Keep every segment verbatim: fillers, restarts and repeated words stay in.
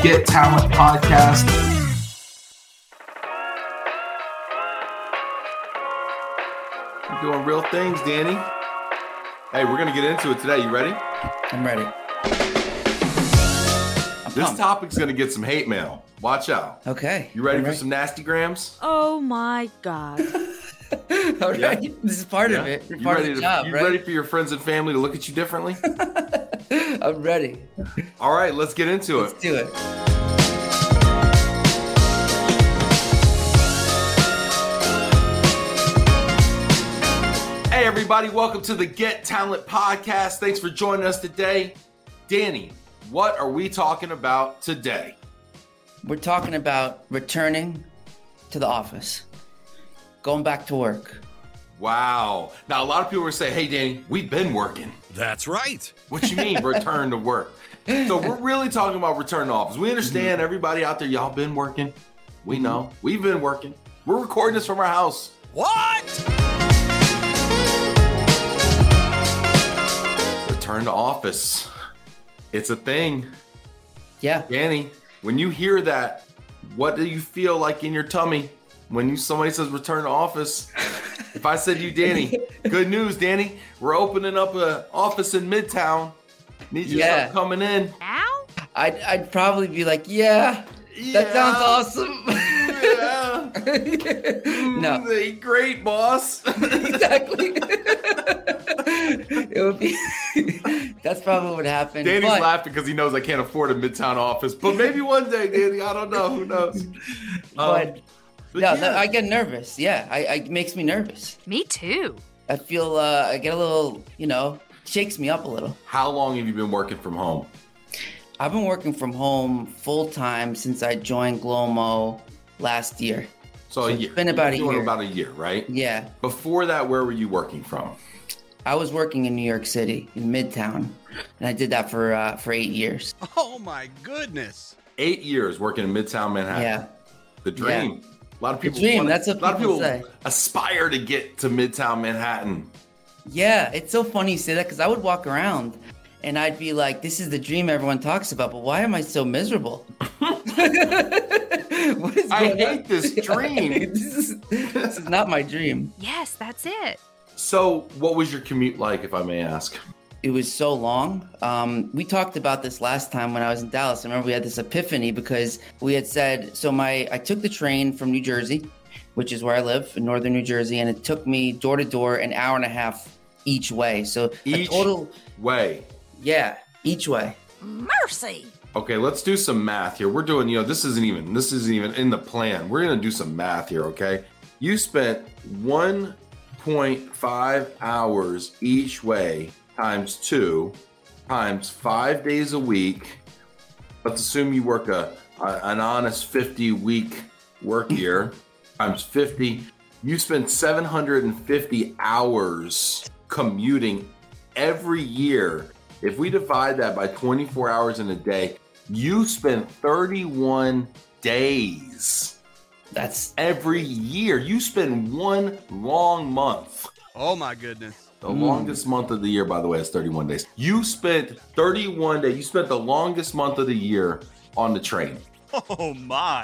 Get Talent Podcast. You're doing real things, Danny. Hey, we're going to get into it today. You ready? I'm ready. I'm this pumped. topic's going to get some hate mail. Watch out. Okay. You ready I'm for ready. some nasty grams? Oh my God. All right. Yeah. This is part Yeah? of it. You Part ready of the to, job, you right? ready for your friends and family to look at you differently? I'm ready. All right, let's get into Let's it. do it. Hey, everybody. Welcome to the Get Talent Podcast. Thanks for joining us today. Danny, what are we talking about today? We're talking about returning to the office, going back to work. Wow. Now, a lot of people are saying, hey, Danny, we've been working. That's right. What you mean, return to work? So we're really talking about return to office. We understand everybody out there, y'all been working. We know. We've been working. We're recording this from our house. What? Return to office. It's a thing. Yeah. Danny, when you hear that, what do you feel like in your tummy when you somebody says return to office? If I said to you, Danny, good news, Danny, we're opening up an office in Midtown. Need you to Yeah. start coming in. Ow? I'd, I'd probably be like, yeah, that sounds awesome. Yeah. No. Mm, great, boss. Exactly. It would be. That's probably what happened. Danny's but, laughing because he knows I can't afford a Midtown office. But maybe one day, Danny, I don't know. Who knows? But, Um, but no, yeah. no, I get nervous. Yeah, I, I, it makes me nervous. Me too. I feel, uh, I get a little, you know, shakes me up a little. How long have you been working from home? I've been working from home full time since I joined Glomo last year. So, So a it's year. been about You're a doing year. About a year, right? Yeah, Before that, where were you working from? I was working in New York City in Midtown, and I did that for uh, for eight years. Oh my goodness. Eight years working in Midtown Manhattan. Yeah, The dream. A lot of The people. dream, wanna- that's what a lot of people people say. aspire to get to Midtown Manhattan. yeah. It's so funny you say that because I would walk around, and I'd be like, "This is the dream everyone talks about, but why am I so miserable?" What is I going hate on? this dream. this, is, this is not my dream. Yes, that's it. So, what was your commute like, if I may ask? It was so long. Um, we talked about this last time when I was in Dallas. I remember we had this epiphany because we had said, so my I took the train from New Jersey, which is where I live in northern New Jersey, and it took me door to door an hour and a half each way. So Each a total, way. yeah, each way. Mercy. Okay, let's do some math here. We're doing, you know, this isn't even this isn't even in the plan. We're gonna do some math here, okay? You spent one point five hours each way times two times five days a week. Let's assume you work a, a an honest fifty week work year times fifty. You spend seven hundred fifty hours commuting every year. If we divide that by twenty-four hours in a day, you spend thirty-one days That's every year. You spend one long month. Oh my goodness. The longest month of the year, by the way, is thirty-one days. You spent thirty-one days. You spent the longest month of the year on the train. Oh my.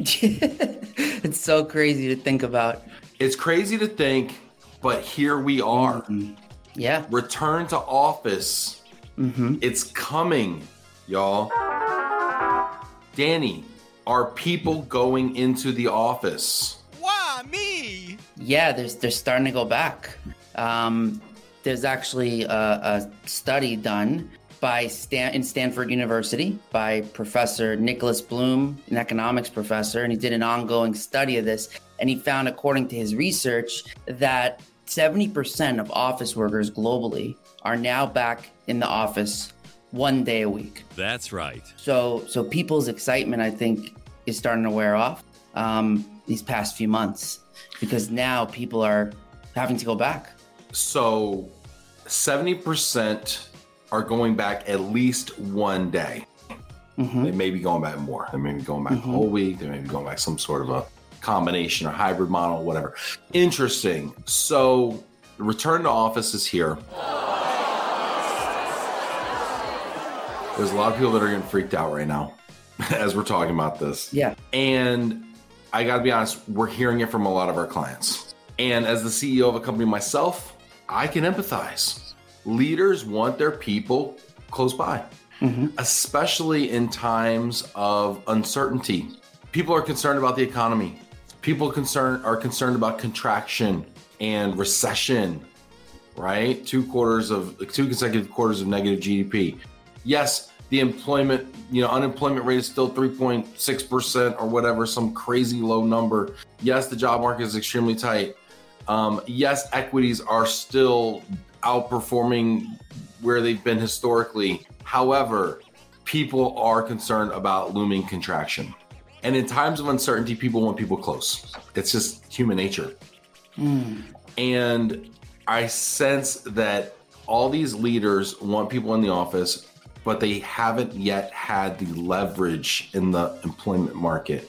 it's so crazy to think about. It's crazy to think, but here we are. Yeah. Return to office. Mm-hmm. It's coming, y'all. Danny, are people going into the office? Why me? Yeah, there's they're starting to go back. Um, there's actually a, a study done by Stan in Stanford University by Professor Nicholas Bloom, an economics professor, and he did an ongoing study of this. And he found, according to his research, that seventy percent of office workers globally are now back in the office one day a week. That's right. So, so people's excitement, I think, is starting to wear off um, these past few months because now people are having to go back. So seventy percent are going back at least one day. Mm-hmm. They may be going back more. They may be going back Mhm. the whole week. They may be going back some sort of a combination or hybrid model, whatever. Interesting. So the return to office is here. There's a lot of people that are getting freaked out right now. as we're talking about this. Yeah. And I got to be honest, we're hearing it from a lot of our clients. And as the C E O of a company myself, I can empathize. Leaders want their people close by, mm-hmm. especially in times of uncertainty. People are concerned about the economy. People concerned are concerned about contraction and recession, right? Two quarters of two consecutive quarters of negative G D P. Yes, the employment, you know, unemployment rate is still three point six percent or whatever, some crazy low number. Yes, the job market is extremely tight. Um, yes, equities are still outperforming where they've been historically. However, people are concerned about looming contraction. And in times of uncertainty, people want people close. It's just human nature. Mm. And I sense that all these leaders want people in the office, but they haven't yet had the leverage in the employment market.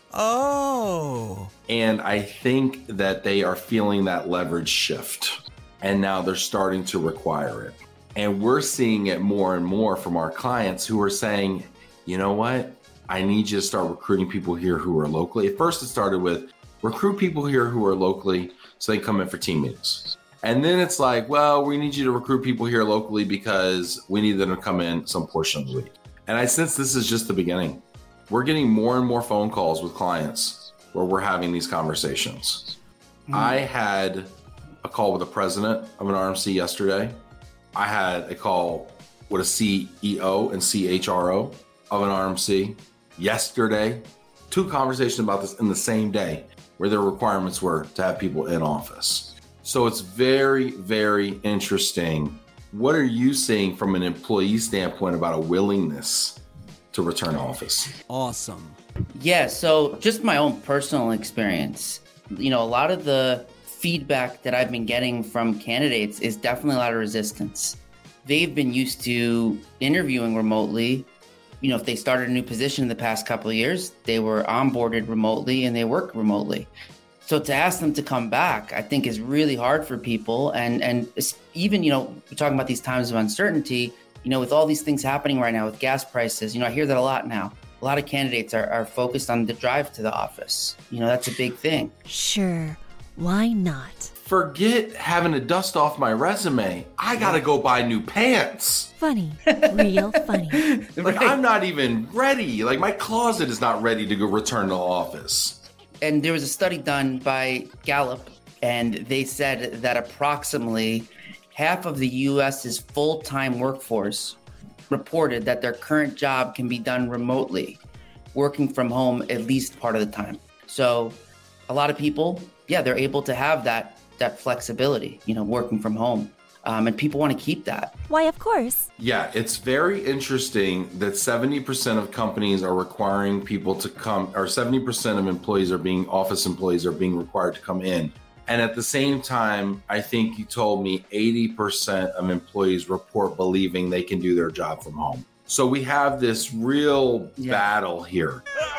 Oh. And I think that they are feeling that leverage shift. And now they're starting to require it. And we're seeing it more and more from our clients who are saying, you know what? I need you to start recruiting people here who are locally. At first, it started with recruit people here who are locally so they come in for team meetings. And then it's like, well, we need you to recruit people here locally because we need them to come in some portion of the week. And I sense this is just the beginning. We're getting more and more phone calls with clients where we're having these conversations. Mm. I had a call with the president of an R M C yesterday. I had a call with a C E O and C H R O of an R M C yesterday. Two conversations about this in the same day where their requirements were to have people in office. So it's very, very interesting. What are you seeing from an employee standpoint about a willingness to return to office? Awesome. Yeah, so just my own personal experience. You know, a lot of the feedback that I've been getting from candidates is definitely a lot of resistance. They've been used to interviewing remotely. You know, if they started a new position in the past couple of years, they were onboarded remotely and they work remotely. So to ask them to come back, I think is really hard for people. And and even, you know, we're talking about these times of uncertainty, you know, with all these things happening right now with gas prices, you know, I hear that a lot now. A lot of candidates are, are focused on the drive to the office. You know, that's a big thing. Sure. Why not? Forget having to dust off my resume. I got to go buy new pants. Funny. Real funny. Like, I'm not even ready. Like, my closet is not ready to go return to office. And there was a study done by Gallup, and they said that approximately half of the U S's full-time workforce reported that their current job can be done remotely, working from home at least part of the time. So a lot of people, yeah, they're able to have that that flexibility, you know, working from home. Um, and people want to keep that. Why, of course. Yeah, it's very interesting that seventy percent of companies are requiring people to come, or seventy percent of employees are being, office employees are being required to come in. And at the same time, I think you told me eighty percent of employees report believing they can do their job from home. So we have this real yeah. battle here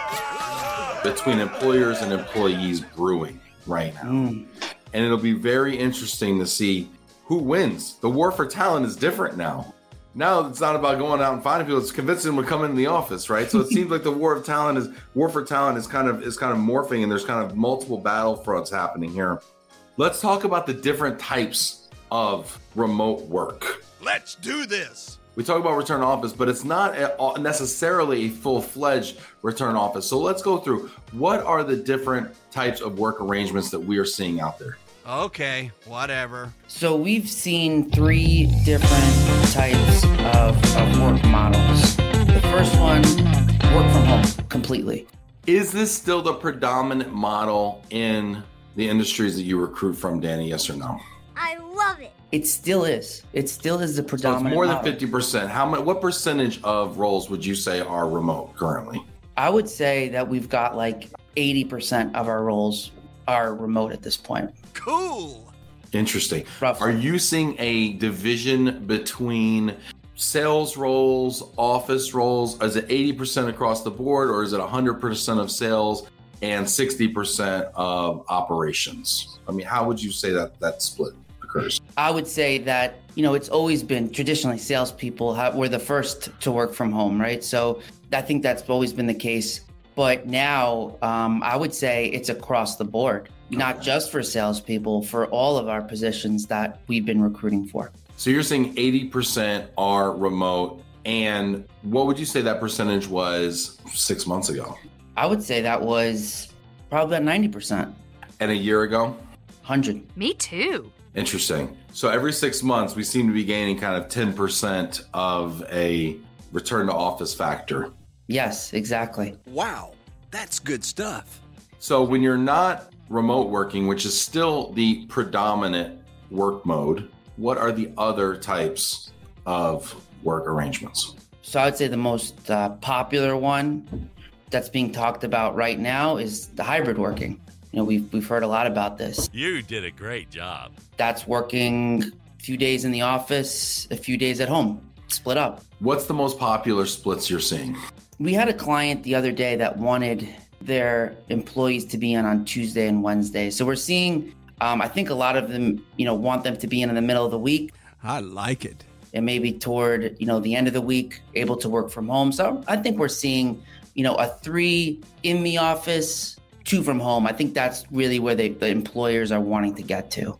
between employers and employees brewing right now. Mm. And it'll be very interesting to see who wins. The war for talent is different now. Now it's not about going out and finding people, it's convincing them to come into the office, right? So it seems like the war of talent is war for talent is kind of is kind of morphing, and there's kind of multiple battle fronts happening here. Let's talk about the different types of remote work. Let's do this. We talk about return to office, but it's not a, necessarily a full-fledged return to office. So let's go through what are the different types of work arrangements that we are seeing out there. Okay, whatever. So we've seen three different types of, of work models. The first one, work from home completely. Is this still the predominant model in the industries that you recruit from, Danny, yes or no? I love it. It still is. It still is the predominant So it's more than model. fifty percent. How much? What percentage of roles would you say are remote currently? I would say that we've got like eighty percent of our roles are remote at this point. Cool. Interesting. Roughly. Are you seeing a division between sales roles, office roles? Is it eighty percent across the board, or is it one hundred percent of sales and sixty percent of operations? I mean, how would you say that that split occurs? I would say that, you know, it's always been traditionally salespeople have, were the first to work from home, right? So I think that's always been the case. But now um, I would say it's across the board, not just for salespeople, for all of our positions that we've been recruiting for. So you're saying eighty percent are remote. And what would you say that percentage was six months ago? I would say that was probably about ninety percent. And a year ago? one hundred. Me too. Interesting. So every six months, we seem to be gaining kind of ten percent of a return to office factor. Yes, exactly. Wow, that's good stuff. So when you're not remote working, which is still the predominant work mode, what are the other types of work arrangements? So I would say the most uh, popular one that's being talked about right now is the hybrid working. You know, we've, we've heard a lot about this. You did a great job. That's working a few days in the office, a few days at home, split up. What's the most popular splits you're seeing? We had a client the other day that wanted their employees to be in on Tuesday and Wednesday. So we're seeing, um, I think a lot of them, you know, want them to be in in the middle of the week. I like it. And maybe toward, you know, the end of the week, able to work from home. So I think we're seeing, you know, a three in the office, two from home. I think that's really where they, the employers are wanting to get to.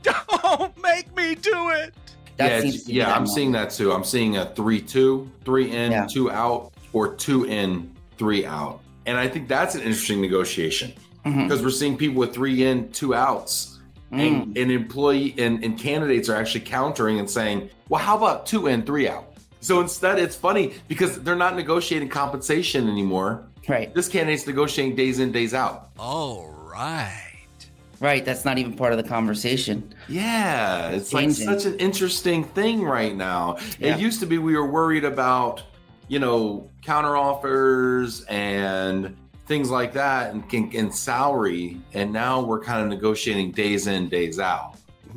Don't make me do it. That yeah, seems to be yeah that I'm model. seeing that too. I'm seeing a three, two, three in, Yeah. two out, or two in, three out. And I think that's an interesting negotiation Mhm. because we're seeing people with three in, two outs. Mm. And, and employee and, and candidates are actually countering and saying, well, how about two in, three out? So instead, it's funny because they're not negotiating compensation anymore. Right, This candidate's negotiating days in, days out. All right. right. That's not even part of the conversation. Yeah, it's Changing. like such an interesting thing right now. Yeah. It used to be we were worried about, you know, counteroffers and things like that and, and salary. And now we're kind of negotiating days in, days out.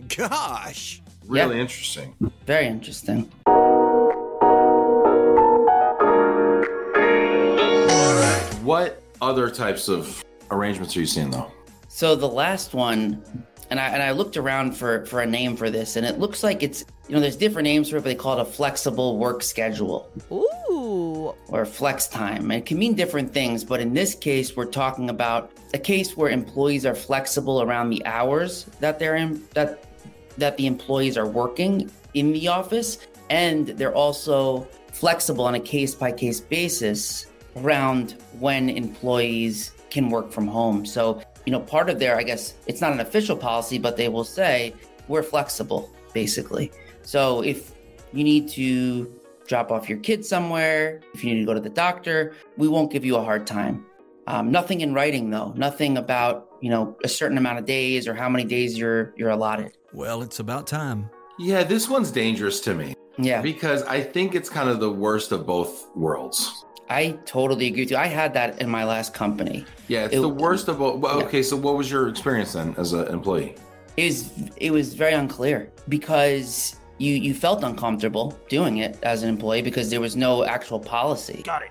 Gosh. Really Yeah. interesting. Very interesting. What other types of arrangements are you seeing though? So the last one, and I and I looked around for for a name for this, and it looks like it's, you know, there's different names for it, but they call it a flexible work schedule Ooh. or flex time. And it can mean different things, but in this case, we're talking about a case where employees are flexible around the hours that they're in, that that the employees are working in the office, and they're also flexible on a case by case basis around when employees can work from home. So, you know, part of their, I guess, it's not an official policy, but they will say, we're flexible, basically. So if you need to drop off your kid somewhere, if you need to go to the doctor, we won't give you a hard time. Um, nothing in writing, though. Nothing about, you know, a certain amount of days or how many days you're you're allotted. Well, it's about time. Yeah, this one's dangerous to me Yeah, because I think it's kind of the worst of both worlds. I totally agree with you. I had that in my last company. Yeah, it's It- the worst of both. Well, yeah. okay, so what was your experience then as an employee? It was, it was very unclear because you, you felt uncomfortable doing it as an employee because there was no actual policy. Got it.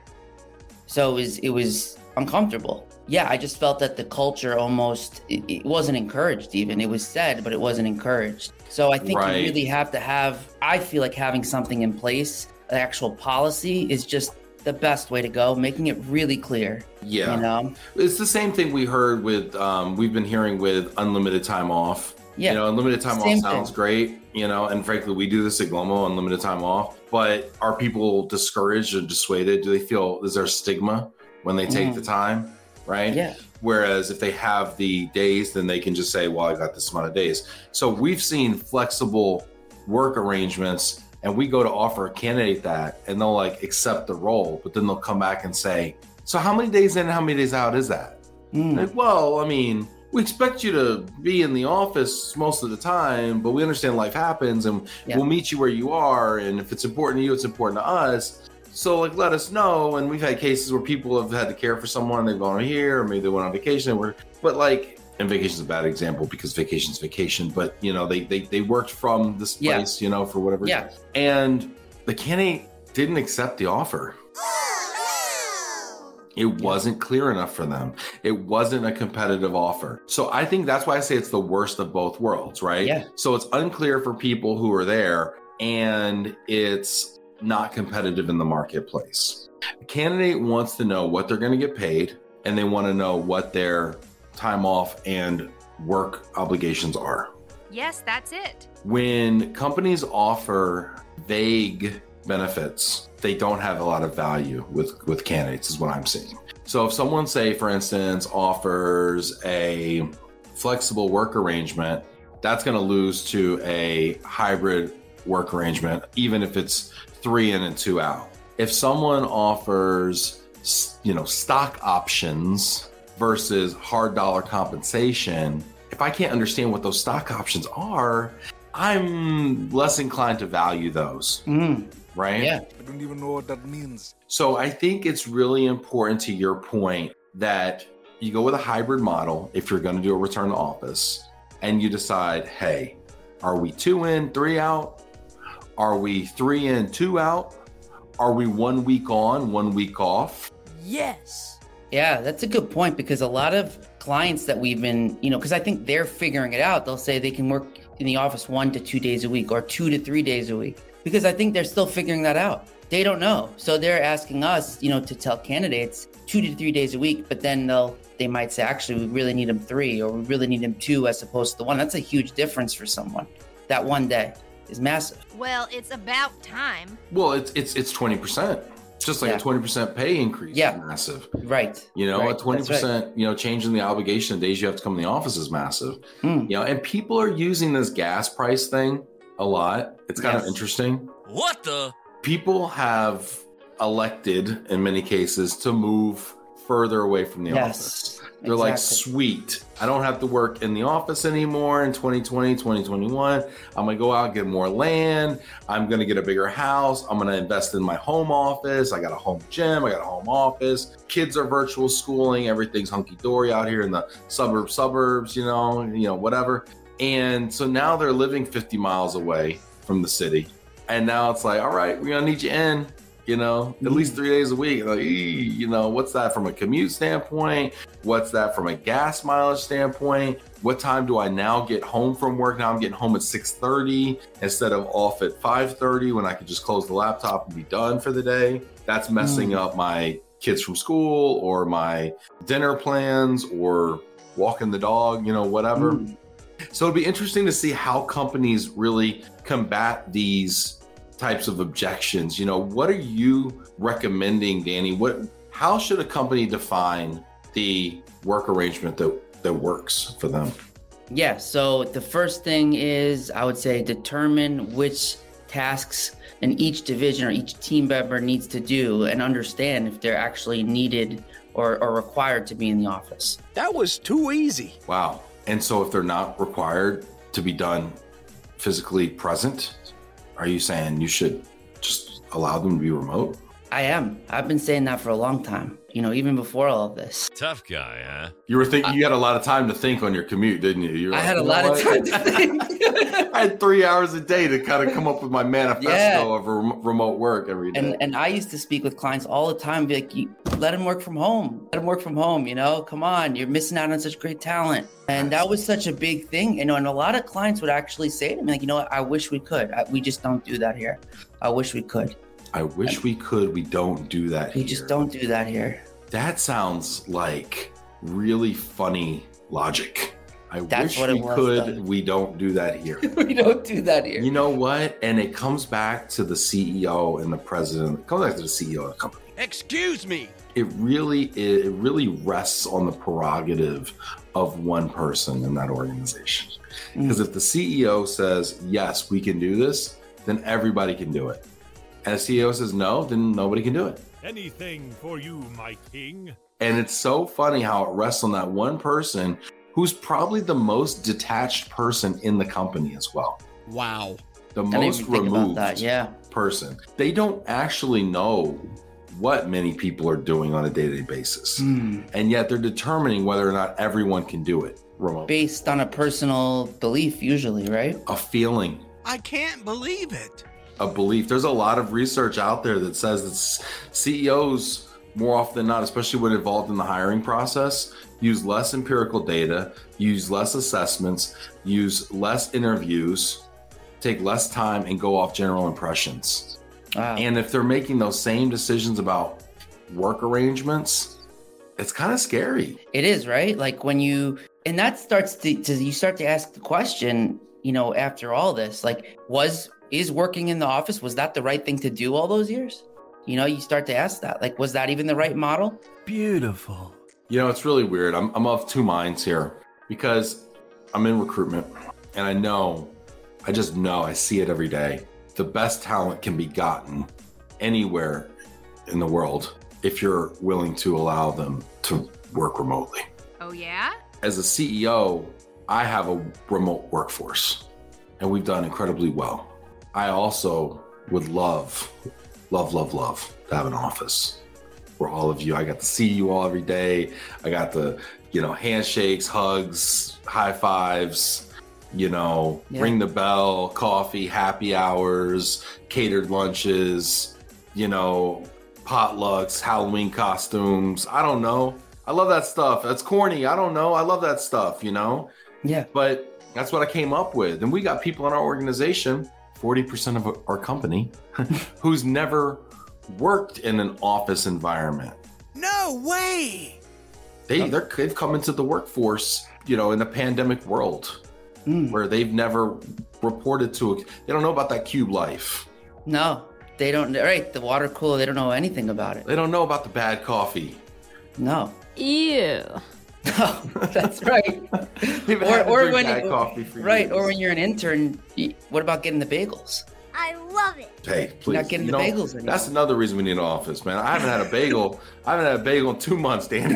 So it was, it was uncomfortable. Yeah, I just felt that the culture almost, it, it wasn't encouraged even. It was said, but it wasn't encouraged. So I think Right. you really have to have, I feel like having something in place, an actual policy is just the best way to go, making it really clear. Yeah. You know? It's the same thing we heard with, um, we've been hearing with unlimited time off. Yeah. You know, unlimited time Same off sounds thing. great, you know, and frankly, we do this at Glomo, unlimited time off. But are people discouraged or dissuaded? Do they feel, is there a stigma when they take Mm. the time? Right? Yeah. Whereas if they have the days, then they can just say, well, I got this amount of days. So we've seen flexible work arrangements and we go to offer a candidate that and they'll like accept the role, but then they'll come back and say, so how many days in and how many days out is that? Mm. Like, well, I mean, we expect you to be in the office most of the time, but we understand life happens and Yeah. we'll meet you where you are. And if it's important to you, it's important to us. So like, let us know. And we've had cases where people have had to care for someone, they've gone here, or maybe they went on vacation. Or, but like, and vacation's a bad example because vacation's vacation, but you know, they, they, they worked from this Yeah. place, you know, for whatever. Yeah. And the candidate didn't accept the offer. It wasn't clear enough for them. It wasn't a competitive offer. So I think that's why I say it's the worst of both worlds, right? Yeah. So it's unclear for people who are there and it's not competitive in the marketplace. A candidate wants to know what they're going to get paid, and they want to know what their time off and work obligations are. Yes, that's it. When companies offer vague benefits, they don't have a lot of value with, with candidates, is what I'm seeing. So if someone, say, for instance, offers a flexible work arrangement, that's going to lose to a hybrid work arrangement, even if it's three in and two out. If someone offers, you know, stock options versus hard dollar compensation, if I can't understand what those stock options are, I'm less inclined to value those, Mm. right? Yeah. I don't even know what that means. So I think it's really important, to your point, that you go with a hybrid model if you're going to do a return to office, and you decide, hey, are we two in, three out? Are we three in, two out? Are we one week on, one week off? Yes. Yeah, that's a good point, because a lot of clients that we've been, you know, because I think they're figuring it out. They'll say they can work in the office one to two days a week or two to three days a week, because I think they're still figuring that out. They don't know. So they're asking us, you know, to tell candidates two to three days a week, but then they'll, they might say, actually, we really need them three, or we really need them two as opposed to the one. That's a huge difference for someone. That one day is massive. Well, it's about time. Well, it's it's it's twenty percent. It's just like Yeah. a twenty percent pay increase. Yeah. Is massive. Right. You know, Right. a twenty That's right. percent, you know, change in the obligation of days you have to come in the office is massive. Mm. You know, and people are using this gas price thing a lot. It's kind Yes. of interesting. What the? People have elected, in many cases, to move further away from the office. Yes. They're like, exactly. sweet, I don't have to work in the office anymore in twenty twenty, twenty twenty-one. I'm going to go out and get more land. I'm going to get a bigger house. I'm going to invest in my home office. I got a home gym. I got a home office. Kids are virtual schooling. Everything's hunky-dory out here in the suburb suburbs, you know, you know, whatever. And so now they're living fifty miles away from the city. And now it's like, all right, we're going to need you in, you know, at least three days a week. Like, ee, you know, what's that from a commute standpoint? What's that from a gas mileage standpoint? What time do I now get home from work? Now I'm getting home at six thirty instead of off at five thirty when I could just close the laptop and be done for the day. That's messing Mm. up my kids from school or my dinner plans or walking the dog, you know, whatever. Mm. So it'd be interesting to see how companies really combat these types of objections. You know, what are you recommending, Danny? What, how should a company define the work arrangement that, that works for them? Yeah, so the first thing is, I would say, determine which tasks in each division or each team member needs to do, and understand if they're actually needed or, or required to be in the office. That was too easy. Wow. And so if they're not required to be done physically present, are you saying you should just allow them to be remote? I am. I've been saying that for a long time, you know, even before all of this. Tough guy, huh? You were thinking, you had a lot of time to think on your commute, didn't you? you were I like, had a "You know lot of what? time to think. I had three hours a day to kind of come up with my manifesto Yeah. of rem- remote work every day. And and I used to speak with clients all the time, be like, you, let them work from home. Let them work from home, you know? Come on, you're missing out on such great talent. And that was such a big thing, you know, and a lot of clients would actually say to me, like, you know what, I wish we could. I, we just don't do that here. I wish we could. I wish we could. We don't do that We here. just don't do that here. That sounds like really funny logic. I That's wish what it we was, could. though. We don't do that here. We don't do that here. You know what? And it comes back to the C E O and the president. It comes back to the C E O of the company. Excuse me. It really, it really rests on the prerogative of one person in that organization. Mm. Because if the C E O says, yes, we can do this, then everybody can do it. And the C E O says no, then nobody can do it. Anything for you, my king. And it's so funny how it rests on that one person who's probably the most detached person in the company as well. Wow. The I didn't most even think about removed that. Yeah. person. They don't actually know what many people are doing on a day-to-day basis. Hmm. And yet they're determining whether or not everyone can do it remotely. Based on a personal belief, usually, right? A feeling, I can't believe it. a belief. There's a lot of research out there that says that C E Os, more often than not, especially when involved in the hiring process, use less empirical data, use less assessments, use less interviews, take less time, and go off general impressions. Wow. And if they're making those same decisions about work arrangements, it's kind of scary. It is, right? Like when you, and that starts to, to, you start to ask the question, you know, after all this, like, was, is working in the office, was that the right thing to do all those years? You know, you start to ask that, like, was that even the right model? Beautiful. You know, it's really weird. I'm, I'm of two minds here because I'm in recruitment and I know, I just know, I see it every day. The best talent can be gotten anywhere in the world if you're willing to allow them to work remotely. Oh, yeah? As a C E O, I have a remote workforce and we've done incredibly well. I also would love, love, love, love to have an office where all of you, I got to see you all every day. I got the, you know, handshakes, hugs, high fives, you know, Yeah. ring the bell, coffee, happy hours, catered lunches, you know, potlucks, Halloween costumes. I don't know. I love that stuff. That's corny. I don't know. I love that stuff, you know? Yeah. But that's what I came up with. And we got people in our organization, forty percent of our company, who's never worked in an office environment. No way. They, they're, they've come into the workforce, you know, in the pandemic world Mm. where they've never reported to, a, they don't know about that cube life. No, they don't, right, the water cooler, they don't know anything about it. They don't know about the bad coffee. No. Ew. No, that's right. They've or had to or drink when bad you, coffee for right, years. or when you're an intern, you- what about getting the bagels? I love it. Hey, please. not getting you the know, bagels anymore. That's another reason we need an office, man. I haven't had a bagel. I haven't had a bagel in two months, Danny.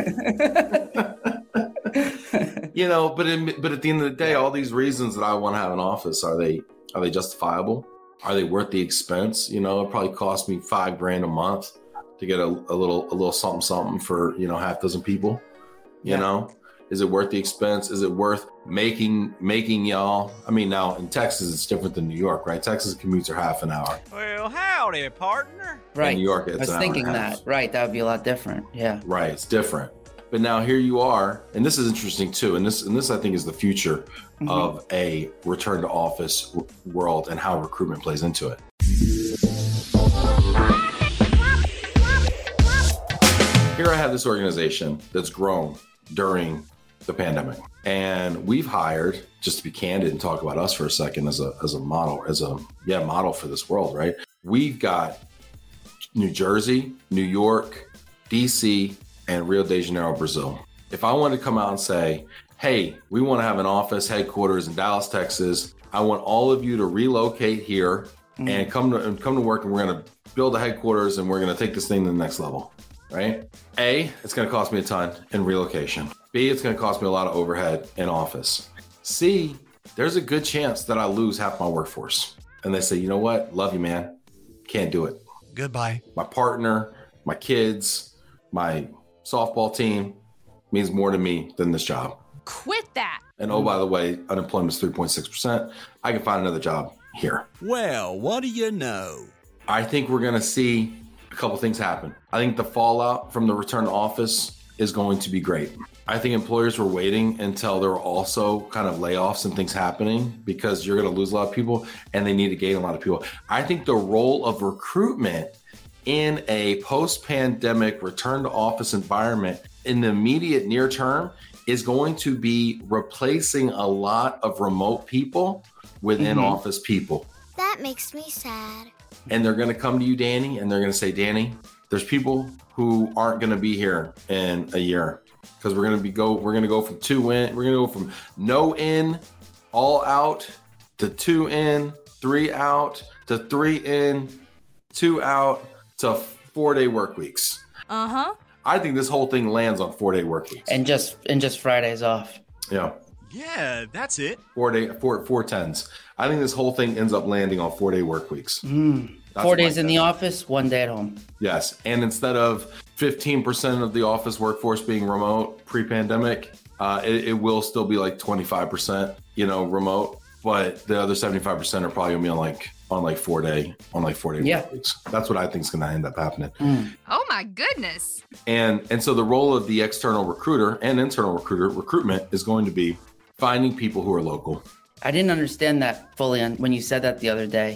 You know, but in, but at the end of the day, all these reasons that I want to have an office, are they are they justifiable? Are they worth the expense? You know, it probably cost me five grand a month to get a, a little a little something something for, you know, half dozen people. You Yeah. know, is it worth the expense? Is it worth making making y'all? I mean, now in Texas it's different than New York, right? Texas commutes are half an hour. Well, howdy, partner. Right. New York, it's I was an hour and a thinking half. that. Right, that would be a lot different. Yeah. Right, it's different. But now here you are, and this is interesting too. And this, and this I think is the future Mhm. of a return to office w- world and how recruitment plays into it. Here I have this organization that's grown during the pandemic, and we've hired, just to be candid and talk about us for a second as a as a model, as a yeah model for this world, right? We've got New Jersey, New York, D C, and Rio de Janeiro, Brazil. If I wanted to come out and say, hey, we want to have an office headquarters in Dallas, Texas, I want all of you to relocate here Mm. and come to and come to work, and we're going to build a headquarters and we're going to take this thing to the next level, right? A, it's going to cost me a ton in relocation. B, it's going to cost me a lot of overhead in office. C, there's a good chance that I lose half my workforce. And they say, you know what? Love you, man. Can't do it. Goodbye. My partner, my kids, my softball team means more to me than this job. Quit that. And oh, by the way, unemployment is three point six percent. I can find another job here. Well, what do you know? I think we're going to see a couple things happen. I think the fallout from the return to office is going to be great. I think employers were waiting until there were also kind of layoffs and things happening because you're going to lose a lot of people and they need to gain a lot of people. I think the role of recruitment in a post-pandemic return to office environment in the immediate near term is going to be replacing a lot of remote people with Mhm. in-office people. That makes me sad. And they're going to come to you, Danny, and they're going to say, Danny, there's people who aren't going to be here in a year because we're going to be go. We're going to go from two in. We're going to go from no in, all out to two in, three out to three in, two out to four day work weeks. Uh huh. I think this whole thing lands on four day work weeks. And just and just Fridays off. yeah, Yeah, that's it. four day four four tens. I think this whole thing ends up landing on four day work weeks. Mm. That's Four my days in the guess. office, one day at home. Yes. And instead of fifteen percent of the office workforce being remote pre-pandemic, uh, it, it will still be like twenty-five percent, you know, remote. But the other seventy-five percent are probably gonna be on like on like four day, on like four day Yeah. work weeks. That's what I think is gonna end up happening. Mm. Oh my goodness. And and so the role of the external recruiter and internal recruiter recruitment is going to be finding people who are local. I didn't understand that fully on, when you said that the other day.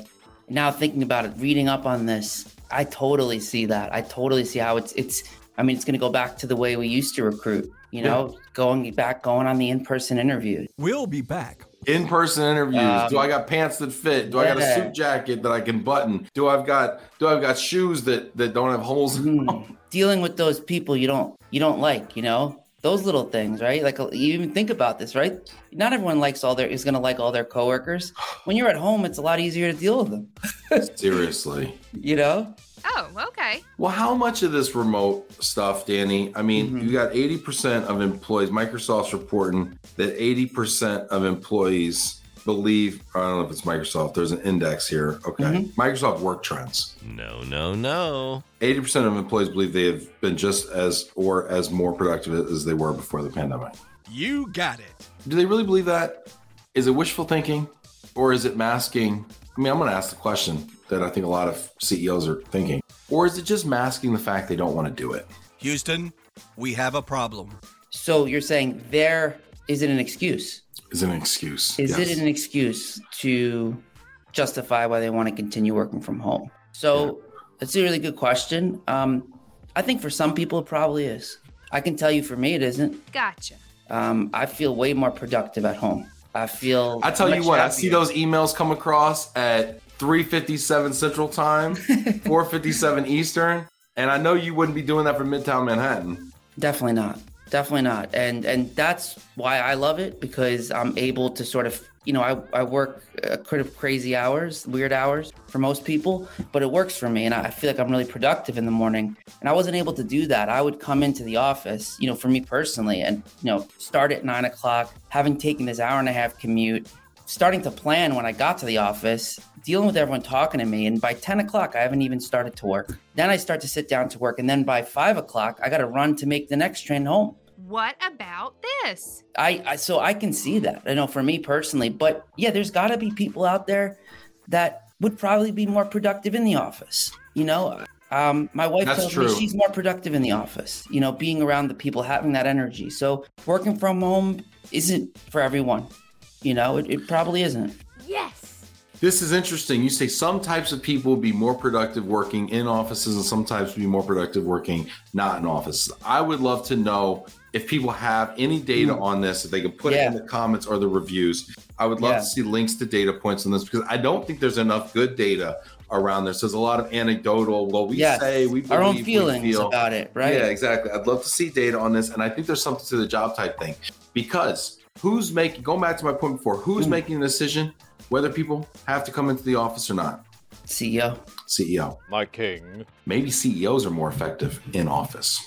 now thinking about it, reading up on this, I totally see that. I totally see how it's, it's, I mean, it's going to go back to the way we used to recruit, you know, yeah. going back, going on the in-person interview. We'll be back. In-person interviews. Um, do I got pants that fit? Do yeah. I got a suit jacket that I can button? Do I've got do I've got shoes that, that don't have holes in them? Mm. Dealing with those people you don't you don't like, you know, those little things, right? Like you even think about this, right? Not everyone likes all their is going to like all their coworkers. When you're at home, it's a lot easier to deal with them. Seriously. You know? Oh, okay. Well, how much of this remote stuff, Danny? I mean, mm-hmm. you got eighty percent of employees. Microsoft's reporting that eighty percent of employees believe, I don't know if it's Microsoft, there's an index here. Okay. Mm-hmm. Microsoft Work Trends. No, no, no. eighty percent of employees believe they have been just as or as more productive as they were before the pandemic. You got it. Do they really believe that? Is it wishful thinking or is it masking? I mean, I'm going to ask the question that I think a lot of C E Os are thinking. Or is it just masking the fact they don't want to do it? Houston, we have a problem. So you're saying there, is it an excuse? Is it an excuse? Is yes. it an excuse to justify why they want to continue working from home? So yeah. That's a really good question. Um, I think for some people it probably is. I can tell you for me it isn't. Gotcha. Um, I feel way more productive at home. I feel I tell you what, happier. I see those emails come across at three fifty-seven Central Time, four fifty-seven Eastern, and I know you wouldn't be doing that for Midtown Manhattan. Definitely not. Definitely not. And and that's why I love it, because I'm able to sort of, you know, I, I work uh, crazy hours, weird hours for most people, but it works for me. And I feel like I'm really productive in the morning. And I wasn't able to do that. I would come into the office, you know, for me personally, and, you know, start at nine o'clock, having taken this hour and a half commute, starting to plan when I got to the office, dealing with everyone talking to me. And by ten o'clock, I haven't even started to work. Then I start to sit down to work. And then by five o'clock, I got to run to make the next train home. What about this? I, I so I can see that, I know, for me personally. But yeah, there's got to be people out there that would probably be more productive in the office. You know, um, my wife That's tells true. me she's more productive in the office, you know, being around the people, having that energy. So working from home isn't for everyone. You know, it, it probably isn't. Yes. This is interesting. You say some types of people would be more productive working in offices and some types would be more productive working not in offices. I would love to know if people have any data mm. on this, if they can put yeah. it in the comments or the reviews. I would love yeah. to see links to data points on this, because I don't think there's enough good data around this. There's a lot of anecdotal, well, we yes. say, we believe, our own feelings we feel. about it, right? Yeah, exactly. I'd love to see data on this. And I think there's something to the job type thing, because who's making, going back to my point before, who's mm. making the decision whether people have to come into the office or not? C E O. C E O. My king. Maybe C E Os are more effective in office.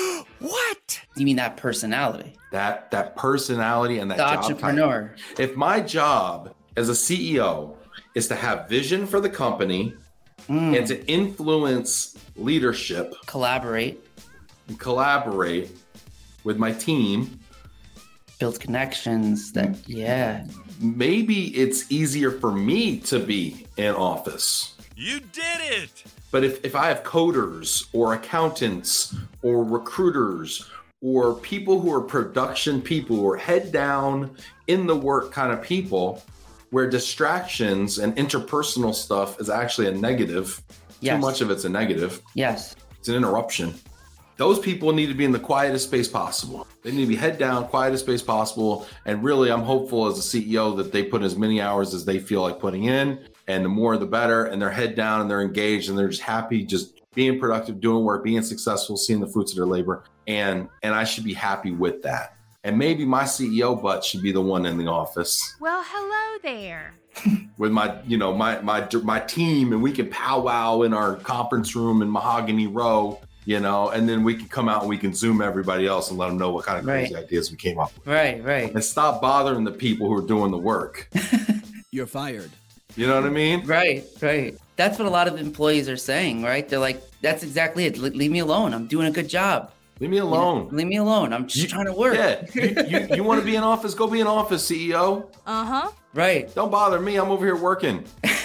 What? You mean that personality? That that personality and that the job entrepreneur. Type. If my job as a C E O is to have vision for the company mm. and to influence leadership, collaborate, and collaborate with my team, build connections, that yeah. Maybe it's easier for me to be in office. You did it. But if, if I have coders or accountants or recruiters or people who are production people who are head down in the work kind of people, where distractions and interpersonal stuff is actually a negative, yes. too much of it's a negative. Yes. It's an interruption. Those people need to be in the quietest space possible. They need to be head down, quietest space possible. And really, I'm hopeful as a C E O that they put as many hours as they feel like putting in. And the more, the better. And they're head down and they're engaged and they're just happy, just being productive, doing work, being successful, seeing the fruits of their labor. And and I should be happy with that. And maybe my C E O butt should be the one in the office. Well, hello there. With my, you know, my my my team, and we can powwow in our conference room in Mahogany Row, you know, and then we can come out and we can Zoom everybody else and let them know what kind of crazy right. ideas we came up with. Right, right. And stop bothering the people who are doing the work. You're fired. You know what I mean? Right, right. That's what a lot of employees are saying, right? They're like, that's exactly it. Le- leave me alone. I'm doing a good job. Leave me alone. You know, leave me alone. I'm just you, trying to work. Yeah. You, you, you want to be in office? Go be in office, C E O. Uh-huh. Right. Don't bother me. I'm over here working.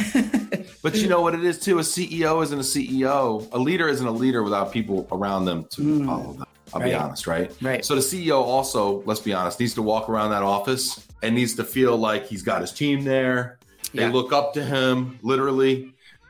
But you know what it is, too? A C E O isn't a C E O. A leader isn't a leader without people around them to mm. follow them. I'll right. be honest, right? Right. So the C E O also, let's be honest, needs to walk around that office and needs to feel like he's got his team there. They yeah. look up to him, literally.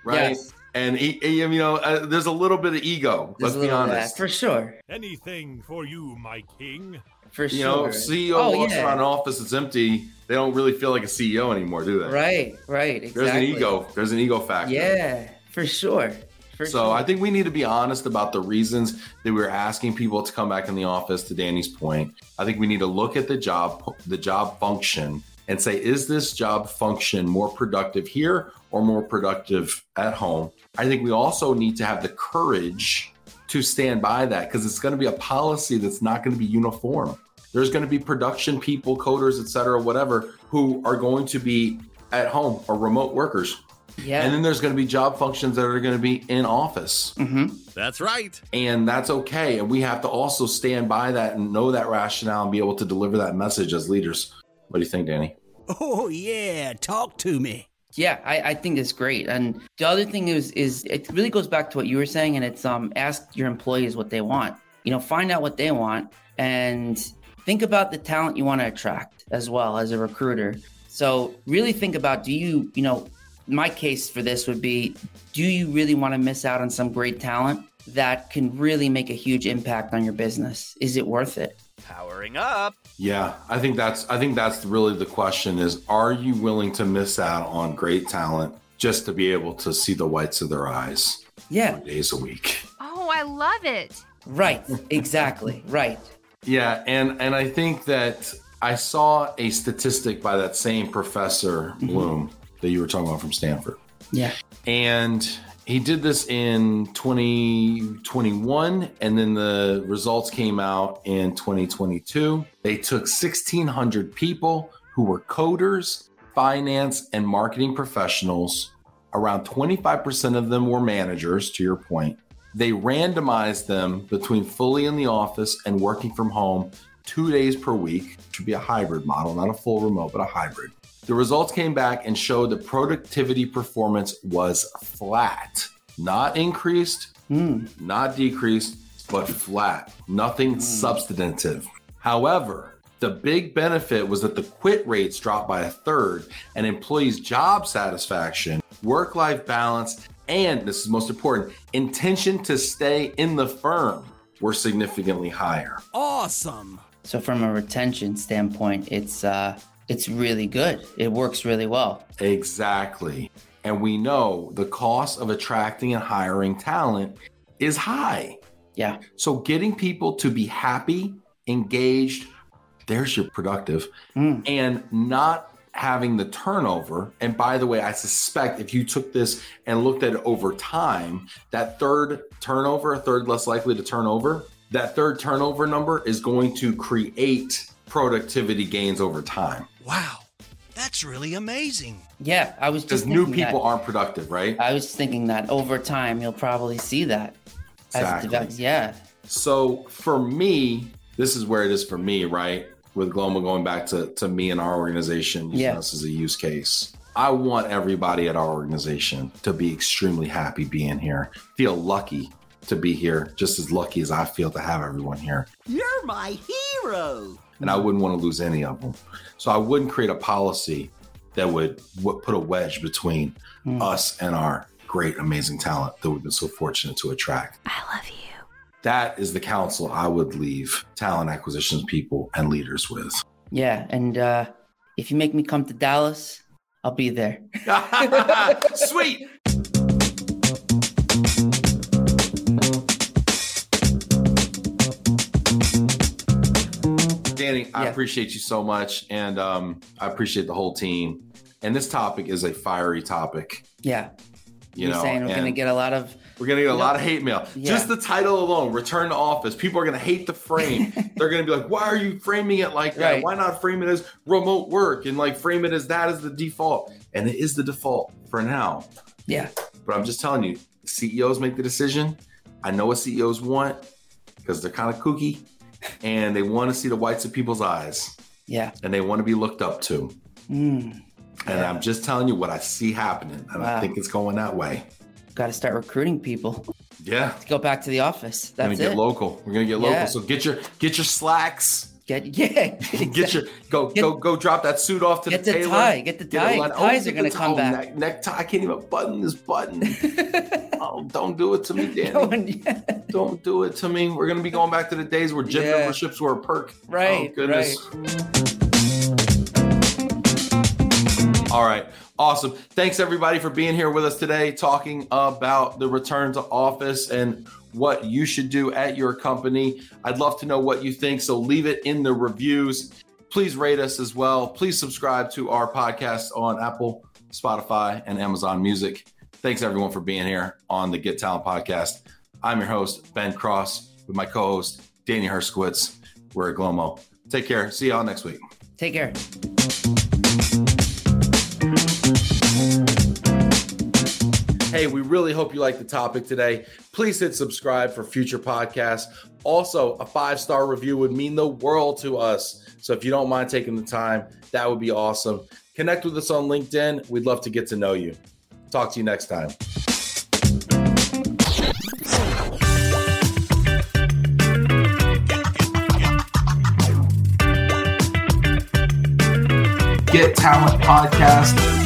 right? Yes. And he, he- you know, uh, there's a little bit of ego. There's Let's a be little of that, honest. for sure. Anything for you, my king. For You sure. know, if C E O Oh, walks yeah. around an office that's empty, they don't really feel like a C E O anymore, do they? Right, right. Exactly. There's an ego. There's an ego factor. Yeah, for sure. For So sure. I think we need to be honest about the reasons that we're asking people to come back in the office. To Danny's point, I think we need to look at the job, the job function, and say, is this job function more productive here or more productive at home? I think we also need to have the courage to stand by that, because it's going to be a policy that's not going to be uniform. There's going to be production people, coders, et cetera, whatever, who are going to be at home or remote workers. yeah. And then there's going to be job functions that are going to be in office. Mm-hmm. That's right. And that's okay. And we have to also stand by that and know that rationale and be able to deliver that message as leaders. What do you think, Danny? Oh, yeah. Talk to me. Yeah, I, I think it's great. And the other thing is, is it really goes back to what you were saying, and it's um ask your employees what they want. You know, find out what they want and think about the talent you want to attract as well as a recruiter. So really think about, do you, you know, my case for this would be, do you really want to miss out on some great talent that can really make a huge impact on your business? Is it worth it? Powering up. Yeah, I think that's I think that's really the question is, are you willing to miss out on great talent just to be able to see the whites of their eyes Yeah, four days a week? Oh, I love it. right. Exactly. Right. Yeah, and and I think that I saw a statistic by that same Professor Bloom that you were talking about from Stanford. Yeah. And he did this in twenty twenty-one, and then the results came out in twenty twenty-two. They took sixteen hundred people who were coders, finance, and marketing professionals. Around twenty-five percent of them were managers, to your point. They randomized them between fully in the office and working from home two days per week. It should be a hybrid model, not a full remote, but a hybrid. The results came back and showed that productivity performance was flat, not increased, Mm. not decreased, but flat, nothing substantive. However, the big benefit was that the quit rates dropped by a third, and employees' job satisfaction, work-life balance, and this is most important, intention to stay in the firm were significantly higher. Awesome. So from a retention standpoint, it's uh it's really good. It works really well. Exactly. And we know the cost of attracting and hiring talent is high. Yeah. So getting people to be happy, engaged, there's your productive, Mm. and not having the turnover. And by the way, I suspect if you took this and looked at it over time, that third turnover, a third less likely to turn over, that third turnover number is going to create productivity gains over time. Wow. That's really amazing. Yeah, I was Because just new thinking people that. aren't productive, right? I was thinking that over time you'll probably see that. as it Exactly. develops. Yeah. So for me, this is where it is for me, right? With Global, going back to, to me and our organization, using Yeah. us as a use case. I want everybody at our organization to be extremely happy being here, feel lucky to be here, just as lucky as I feel to have everyone here. You're my hero. And I wouldn't want to lose any of them. So I wouldn't create a policy that would, would put a wedge between Mm. us and our great, amazing talent that we've been so fortunate to attract. I love you. That is the counsel I would leave talent acquisitions people and leaders with. Yeah. And uh if you make me come to Dallas, I'll be there. Sweet. Danny, I Yeah. appreciate you so much. And um, I appreciate the whole team. And this topic is a fiery topic. Yeah. You You're know, saying we're and gonna get a lot of we're gonna get a you lot know, of hate mail. yeah. Just the title alone, return to office. People are gonna hate the frame. They're gonna be like, why are you framing it like that? Right. Why not frame it as remote work and like frame it as that as the default? And it is the default for now. yeah. But I'm just telling you, C E Os make the decision. I know what C E Os want because they're kind of kooky and they want to see the whites of people's eyes Yeah. and they want to be looked up to. Mm. And Yeah. I'm just telling you what I see happening. And I Wow. think it's going that way. Got to start recruiting people Yeah. to go back to the office. We're That's gonna get it. local. We're gonna get Yeah. local. So get your get your slacks. Get Get yeah. Get your go Get- go go drop that suit off to Get the the tailor. tie. Get the Get tie. it lined- Ties oh, are get gonna the- come oh, back. Neck, necktie. I can't even button this button. Oh, don't do it to me, Danny. Going- yeah. Don't do it to me. We're gonna be going back to the days where gym Yeah. memberships were a perk. Right, Oh, goodness. All right. Awesome. Thanks everybody for being here with us today, talking about the return to office and what you should do at your company. I'd love to know what you think. So leave it in the reviews. Please rate us as well. Please subscribe to our podcast on Apple, Spotify, and Amazon Music. Thanks everyone for being here on the Get Talent Podcast. I'm your host, Ben Cross, with my co-host, Danny Herskowitz. We're at Glomo. Take care. See y'all next week. Take care. Hey, we really hope you liked the topic today. Please hit subscribe for future podcasts. Also, a five-star review would mean the world to us. So if you don't mind taking the time, that would be awesome. Connect with us on LinkedIn. We'd love to get to know you. Talk to you next time. Get Talent Podcast